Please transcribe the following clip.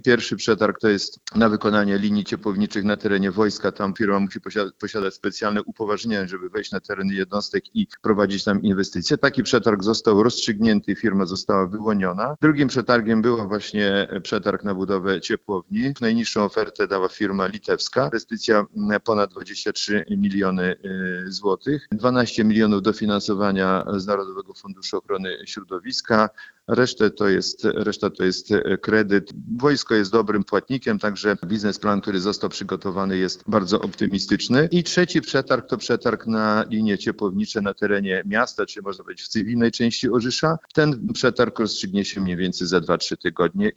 Pierwszy przetarg to jest na wykonanie linii ciepłowniczych na terenie wojska. Tam firma musi posiadać specjalne upoważnienia, żeby wejść na tereny jednostek i prowadzić tam inwestycje. Taki przetarg został rozstrzygnięty, firma została wyłoniona. Drugim przetargiem był właśnie przetarg na budowę ciepłowni. Najniższą ofertę dała firma litewska. Inwestycja ponad 23 miliony złotych. 12 milionów dofinansowania z Narodowego Funduszu Ochrony Środowiska. Reszta to jest kredyt. Wojsko jest dobrym płatnikiem, także biznesplan, który został przygotowany, jest bardzo optymistyczny. I trzeci przetarg to przetarg na linie ciepłownicze na terenie miasta, czy można powiedzieć w cywilnej części Orzysza. Ten przetarg rozstrzygnie się mniej więcej za 2-3 tygodnie.